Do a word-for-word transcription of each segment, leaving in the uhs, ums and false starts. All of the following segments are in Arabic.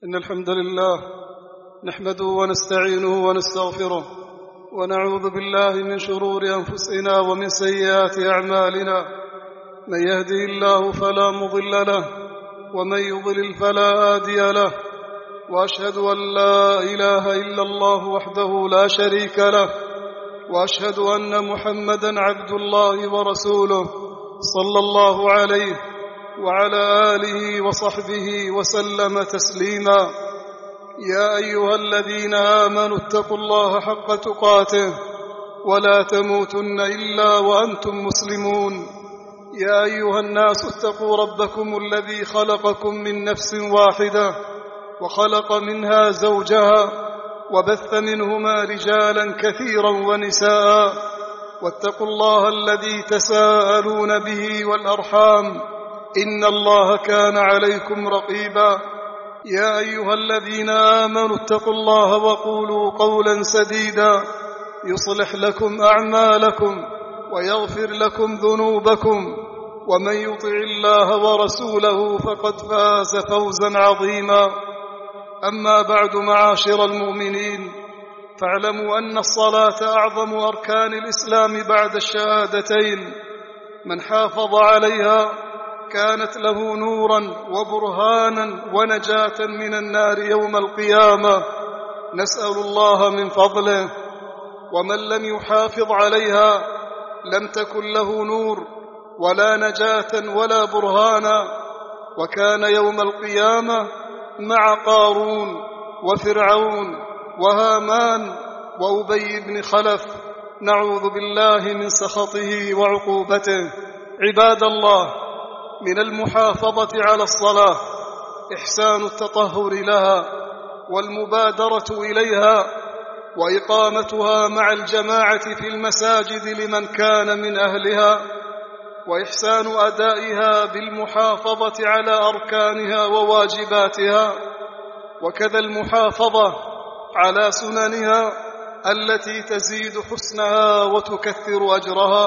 إن الحمد لله نحمده ونستعينه ونستغفره ونعوذ بالله من شرور أنفسنا ومن سيئات أعمالنا. من يهده الله فلا مضل له ومن يضلل فلا هادي له، وأشهد أن لا إله إلا الله وحده لا شريك له، وأشهد أن محمدا عبد الله ورسوله صلى الله عليه وعلى آله وصحبه وسلم تسليما. يا أيها الذين آمنوا اتقوا الله حق تقاته ولا تموتن إلا وأنتم مسلمون. يا أيها الناس اتقوا ربكم الذي خلقكم من نفس واحدة وخلق منها زوجها وبث منهما رجالا كثيرا ونساء، واتقوا الله الذي تساءلون به والأرحام إن الله كان عليكم رقيبا. يا أيها الذين آمنوا اتقوا الله وقولوا قولا سديدا يصلح لكم أعمالكم ويغفر لكم ذنوبكم، ومن يطع الله ورسوله فقد فاز فوزا عظيما. أما بعد، معاشر المؤمنين، فاعلموا أن الصلاة أعظم أركان الإسلام بعد الشهادتين. من حافظ عليها كانت له نورا وبرهانا ونجاة من النار يوم القيامة، نسأل الله من فضله. ومن لم يحافظ عليها لم تكن له نور ولا نجاة ولا برهانا، وكان يوم القيامة مع قارون وفرعون وهامان وأبي بن خلف، نعوذ بالله من سخطه وعقوبته. عباد الله، من المحافظة على الصلاة إحسان التطهر لها والمبادرة إليها وإقامتها مع الجماعة في المساجد لمن كان من أهلها، وإحسان أدائها بالمحافظة على أركانها وواجباتها، وكذا المحافظة على سننها التي تزيد حسنها وتكثر أجرها.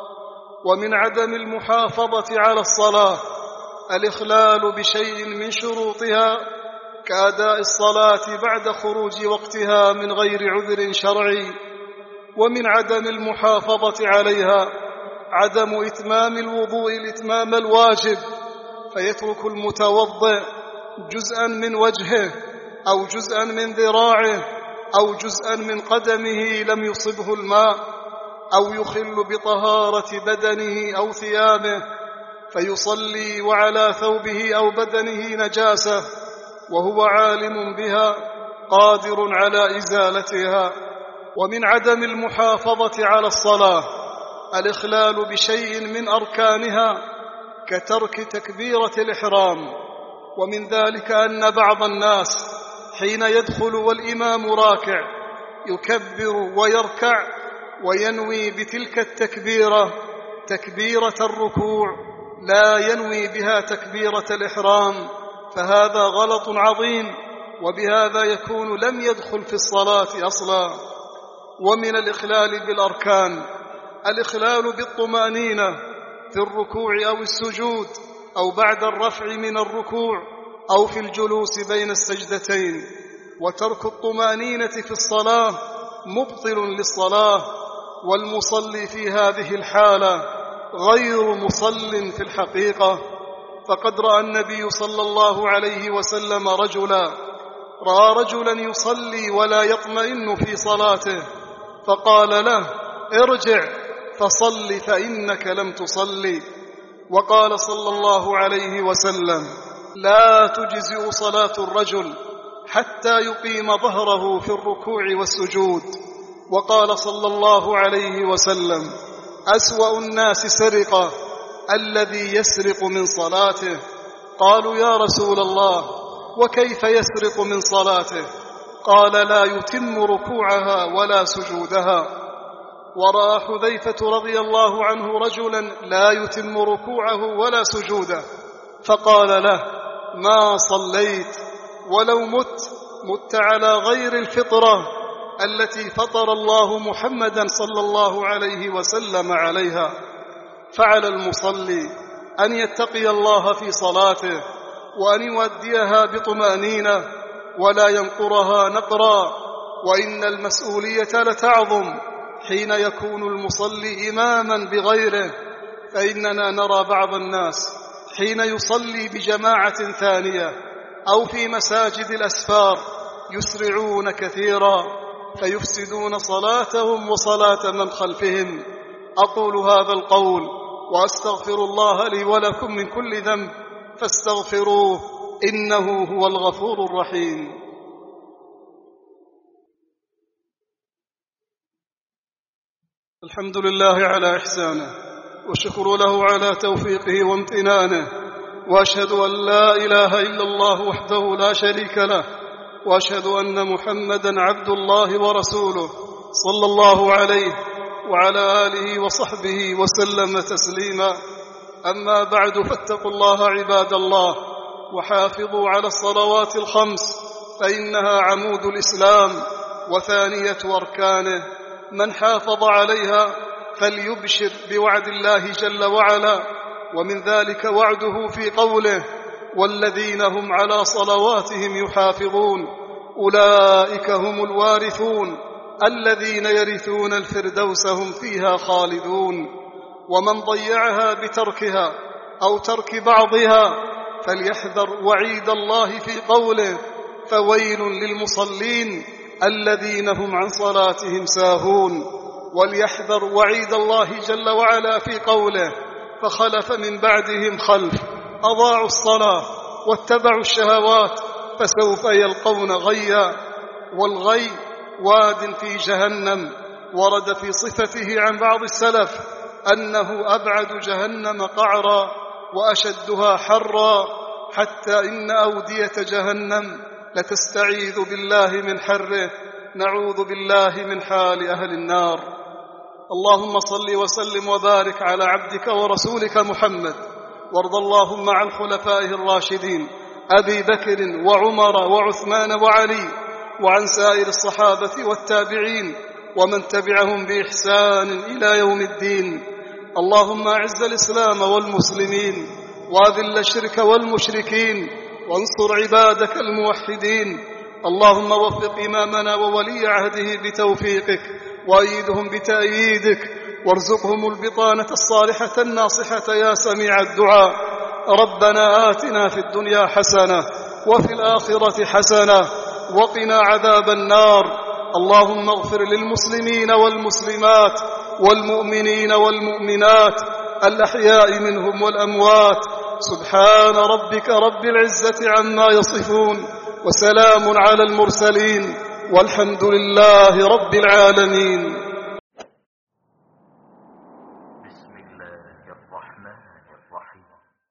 ومن عدم المحافظة على الصلاة الإخلال بشيء من شروطها كأداء الصلاة بعد خروج وقتها من غير عذر شرعي. ومن عدم المحافظة عليها عدم إتمام الوضوء الإتمام الواجب، فيترك المتوضئ جزءا من وجهه أو جزءا من ذراعه أو جزءا من قدمه لم يصبه الماء، أو يخل بطهارة بدنه أو ثيابه فيصلي وعلى ثوبه أو بدنه نجاسة وهو عالم بها قادر على إزالتها. ومن عدم المحافظة على الصلاة الإخلال بشيء من أركانها كترك تكبيرة الإحرام. ومن ذلك أن بعض الناس حين يدخل والإمام راكع يكبر ويركع وينوي بتلك التكبيرة تكبيرة الركوع، لا ينوي بها تكبيرة الإحرام، فهذا غلط عظيم، وبهذا يكون لم يدخل في الصلاة أصلا. ومن الإخلال بالأركان الإخلال بالطمأنينة في الركوع أو السجود أو بعد الرفع من الركوع أو في الجلوس بين السجدتين. وترك الطمأنينة في الصلاة مبطل للصلاة، والمصلي في هذه الحالة غير مصل في الحقيقة. فقد رأى النبي صلى الله عليه وسلم رجلا رأى رجلا يصلي ولا يطمئن في صلاته، فقال له: ارجع فصل فإنك لم تصلي. وقال صلى الله عليه وسلم: لا تجزئ صلاة الرجل حتى يقيم ظهره في الركوع والسجود. وقال صلى الله عليه وسلم: أسوأ الناس سرقة الذي يسرق من صلاته. قالوا: يا رسول الله، وكيف يسرق من صلاته؟ قال: لا يتم ركوعها ولا سجودها. ورأى حذيفة رضي الله عنه رجلا لا يتم ركوعه ولا سجوده، فقال له: ما صليت، ولو مت مت على غير الفطرة التي فطر الله محمدا صلى الله عليه وسلم عليها. فعلى المصلي أن يتقي الله في صلاته وأن يؤديها بطمأنينة ولا ينقرها نقرا، وإن المسؤولية لتعظم حين يكون المصلي إماما بغيره، فإننا نرى بعض الناس حين يصلي بجماعة ثانية أو في مساجد الأسفار يسرعون كثيرا فيفسدون صلاتهم وصلاة من خلفهم. أقول هذا القول وأستغفر الله لي ولكم من كل ذنب فاستغفروه إنه هو الغفور الرحيم. الحمد لله على إحسانه، والشكر له على توفيقه وامتنانه، وأشهد أن لا إله إلا الله وحده لا شريك له، وأشهد أن محمدًا عبد الله ورسوله صلى الله عليه وعلى آله وصحبه وسلم تسليما. أما بعد، فاتقوا الله عباد الله، وحافظوا على الصلوات الخمس، فإنها عمود الإسلام وثانية أركانه. من حافظ عليها فليبشر بوعد الله جل وعلا، ومن ذلك وعده في قوله: والذين هم على صلواتهم يحافظون أولئك هم الوارثون الذين يرثون الفردوس هم فيها خالدون. ومن ضيعها بتركها أو ترك بعضها فليحذر وعيد الله في قوله: فويل للمصلين الذين هم عن صلاتهم ساهون. وليحذر وعيد الله جل وعلا في قوله: فخلف من بعدهم خلف أضاعوا الصلاة واتبعوا الشهوات فسوف يلقون غيا. والغي واد في جهنم، ورد في صفته عن بعض السلف أنه أبعد جهنم قعرا وأشدها حرا، حتى إن أودية جهنم لتستعيذ بالله من حره، نعوذ بالله من حال أهل النار. اللهم صل وسلم وبارك على عبدك ورسولك محمد، وارض اللهم عن خلفائه الراشدين أبي بكر وعمر وعثمان وعلي، وعن سائر الصحابة والتابعين ومن تبعهم بإحسان إلى يوم الدين. اللهم أعز الإسلام والمسلمين، وأذل الشرك والمشركين، وانصر عبادك الموحدين. اللهم وفق إمامنا وولي عهده بتوفيقك، وأيدهم بتأييدك، وارزقهم البطانة الصالحة الناصحة يا سميع الدعاء. ربنا آتنا في الدنيا حسنة وفي الآخرة حسنة وقنا عذاب النار. اللهم اغفر للمسلمين والمسلمات والمؤمنين والمؤمنات الأحياء منهم والأموات. سبحان ربك رب العزة عما يصفون، وسلام على المرسلين، والحمد لله رب العالمين. بسم الله الرحمن الرحيم.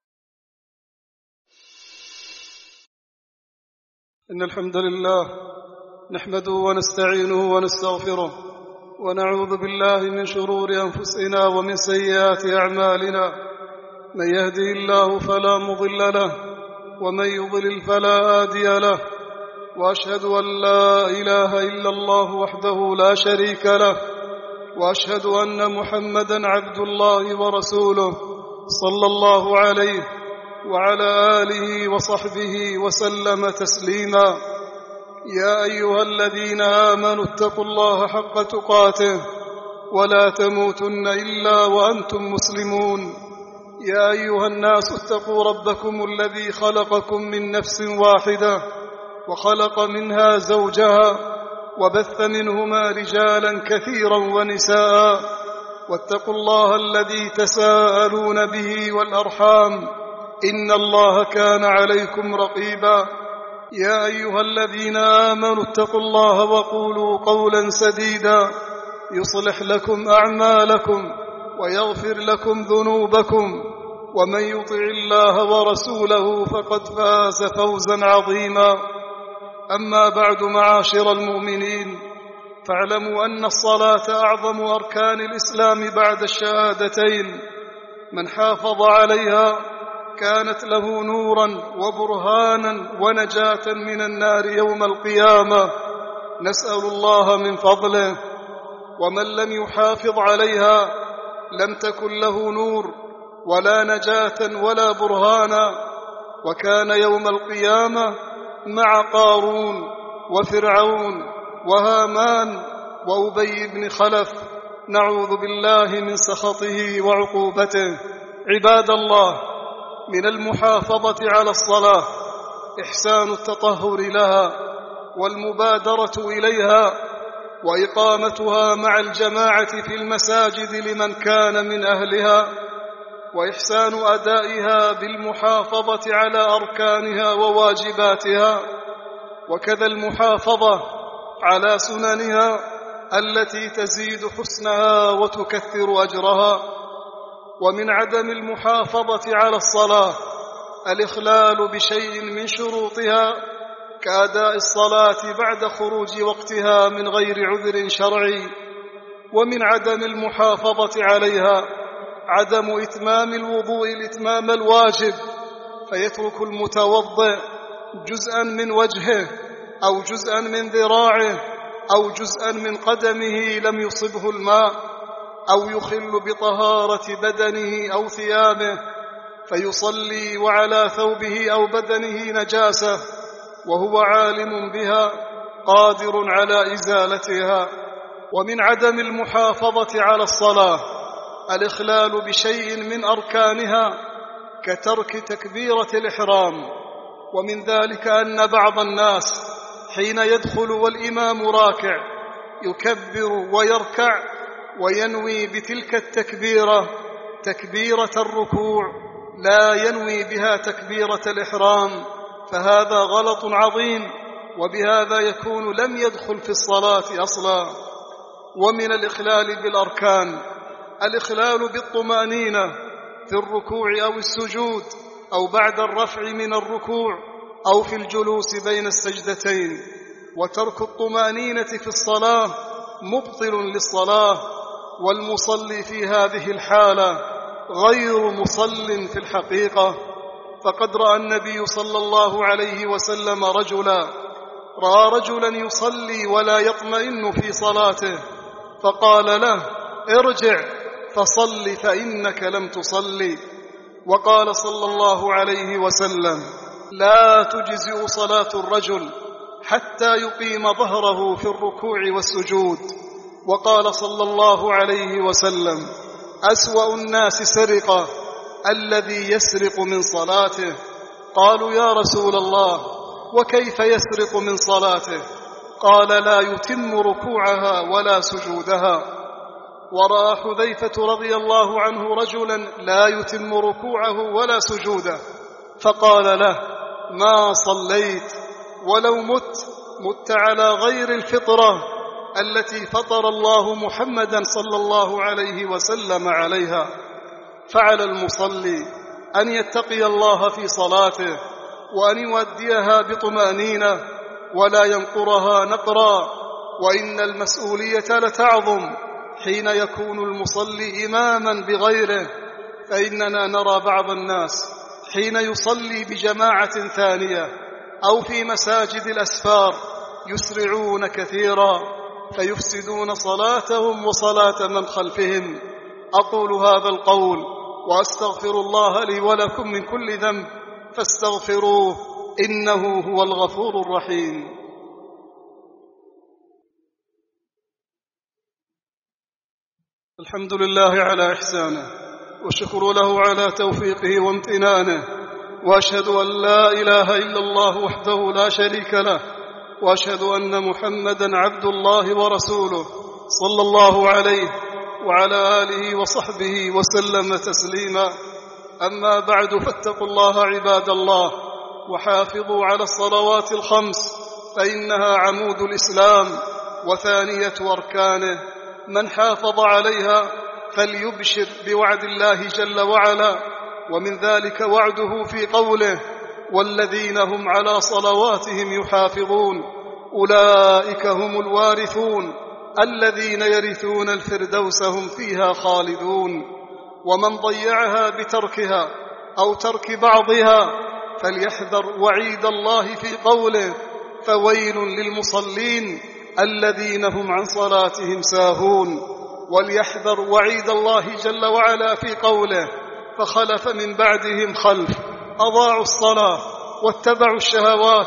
إن الحمد لله نحمده ونستعينه ونستغفره، ونعوذ بالله من شرور أنفسنا ومن سيئات أعمالنا. من يهده الله فلا مضل له، ومن يضلل فلا هادي له، وأشهد أن لا إله إلا الله وحده لا شريك له، وأشهد أن محمدًا عبد الله ورسوله صلى الله عليه وعلى آله وصحبه وسلم تسليما. يا أيها الذين آمنوا اتقوا الله حق تقاته ولا تموتن إلا وأنتم مسلمون. يا أيها الناس اتقوا ربكم الذي خلقكم من نفس واحدة وخلق منها زوجها وبث منهما رجالا كثيرا ونساء، واتقوا الله الذي تساءلون به والأرحام إن الله كان عليكم رقيبا. يا أيها الذين آمنوا اتقوا الله وقولوا قولا سديدا يصلح لكم أعمالكم ويغفر لكم ذنوبكم، ومن يطع الله ورسوله فقد فاز فوزا عظيما. أما بعد، معاشر المؤمنين، فاعلموا أن الصلاة أعظم أركان الإسلام بعد الشهادتين. من حافظ عليها كانت له نورا وبرهانا ونجاة من النار يوم القيامة، نسأل الله من فضله. ومن لم يحافظ عليها لم تكن له نور ولا نجاة ولا برهانا، وكان يوم القيامة مع قارون وفرعون وهامان وأبي بن خلف، نعوذ بالله من سخطه وعقوبته. عباد الله، من المحافظة على الصلاة إحسان التطهر لها والمبادرة إليها وإقامتها مع الجماعة في المساجد لمن كان من أهلها، وإحسان أدائها بالمحافظة على أركانها وواجباتها، وكذا المحافظة على سننها التي تزيد حسنها وتكثر أجرها. ومن عدم المحافظة على الصلاة الإخلال بشيء من شروطها كأداء الصلاة بعد خروج وقتها من غير عذر شرعي. ومن عدم المحافظة عليها عدم إتمام الوضوء الإتمام الواجب، فيترك المتوضئ جزءا من وجهه أو جزءا من ذراعه أو جزءا من قدمه لم يصبه الماء، أو يخل بطهارة بدنه أو ثيابه فيصلي وعلى ثوبه أو بدنه نجاسة وهو عالم بها قادر على إزالتها. ومن عدم المحافظة على الصلاة الإخلال بشيء من أركانها كترك تكبيرة الإحرام. ومن ذلك أن بعض الناس حين يدخل والإمام راكع يكبر ويركع وينوي بتلك التكبيرة تكبيرة الركوع، لا ينوي بها تكبيرة الإحرام، فهذا غلط عظيم، وبهذا يكون لم يدخل في الصلاة أصلا. ومن الإخلال بالأركان الإخلال بالطمأنينة في الركوع أو السجود أو بعد الرفع من الركوع أو في الجلوس بين السجدتين. وترك الطمأنينة في الصلاة مبطل للصلاة، والمصلي في هذه الحالة غير مصل في الحقيقة. فقد رأى النبي صلى الله عليه وسلم رجلا رأى رجلا يصلي ولا يطمئن في صلاته، فقال له: ارجع فصل فإنك لم تصلي. وقال صلى الله عليه وسلم: لا تجزئ صلاة الرجل حتى يقيم ظهره في الركوع والسجود. وقال صلى الله عليه وسلم: أسوأ الناس سرقة الذي يسرق من صلاته. قالوا: يا رسول الله، وكيف يسرق من صلاته؟ قال: لا يتم ركوعها ولا سجودها. ورأى حذيفة رضي الله عنه رجلا لا يتم ركوعه ولا سجوده، فقال له: ما صليت، ولو مت مت على غير الفطرة التي فطر الله محمدا صلى الله عليه وسلم عليها. فعلى المصلي أن يتقي الله في صلاته وأن يؤديها بطمأنينة ولا ينقرها نقرا. وإن المسؤولية لتعظم حين يكون المصلي إماما بغيره، فإننا نرى بعض الناس حين يصلي بجماعة ثانية أو في مساجد الأسفار يسرعون كثيرا فيفسدون صلاتهم وصلاة من خلفهم. أقول هذا القول وأستغفر الله لي ولكم من كل ذنب فاستغفروه إنه هو الغفور الرحيم. الحمد لله على إحسانه، والشكر له على توفيقه وامتنانه، وأشهد أن لا إله إلا الله وحده لا شريك له، وأشهد أن محمدا عبد الله ورسوله صلى الله عليه وعلى آله وصحبه وسلم تسليما. أما بعد، فاتقوا الله عباد الله، وحافظوا على الصلوات الخمس، فإنها عمود الإسلام وثانية أركانه. من حافظ عليها فليبشر بوعد الله جل وعلا، ومن ذلك وعده في قوله: والذين هم على صلواتهم يحافظون أولئك هم الوارثون الذين يرثون الفردوس هم فيها خالدون. ومن ضيعها بتركها أو ترك بعضها فليحذر وعيد الله في قوله: فويل للمصلين الذين هم عن صلاتهم ساهون. وليحذر وعيد الله جل وعلا في قوله: فخلف من بعدهم خلف أضاعوا الصلاة واتبعوا الشهوات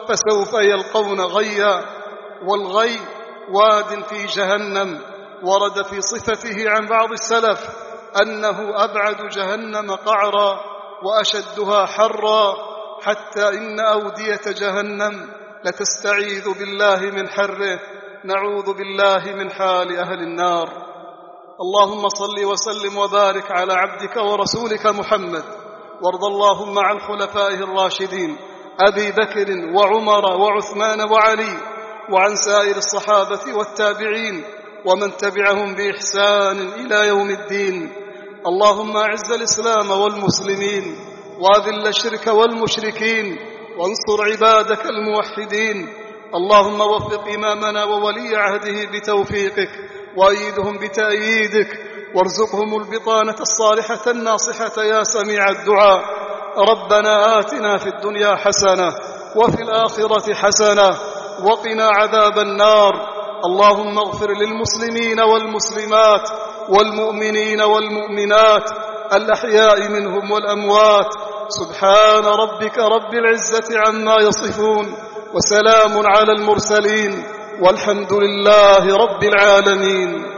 فسوف يلقون غيا. والغي واد في جهنم، ورد في صفته عن بعض السلف أنه أبعد جهنم قعرا وأشدها حرا، حتى إن أودية جهنم لتستعيذ بالله من حره. نعوذ بالله من حال أهل النار. اللهم صل وسلم وبارك على عبدك ورسولك محمد، وارض اللهم عن خلفائه الراشدين أبي بكر وعمر وعثمان وعلي، وعن سائر الصحابة والتابعين ومن تبعهم بإحسان إلى يوم الدين. اللهم أعز الإسلام والمسلمين، وأذل الشرك والمشركين، وانصر عبادك الموحدين. اللهم وفق إمامنا وولي عهده بتوفيقك، وأيدهم بتأييدك، وارزقهم البطانة الصالحة الناصحة يا سميع الدعاء. ربنا آتنا في الدنيا حسنة وفي الآخرة حسنة وقنا عذاب النار. اللهم اغفر للمسلمين والمسلمات والمؤمنين والمؤمنات الأحياء منهم والأموات. سبحان ربك رب العزة عما يصفون، وسلام على المرسلين، والحمد لله رب العالمين.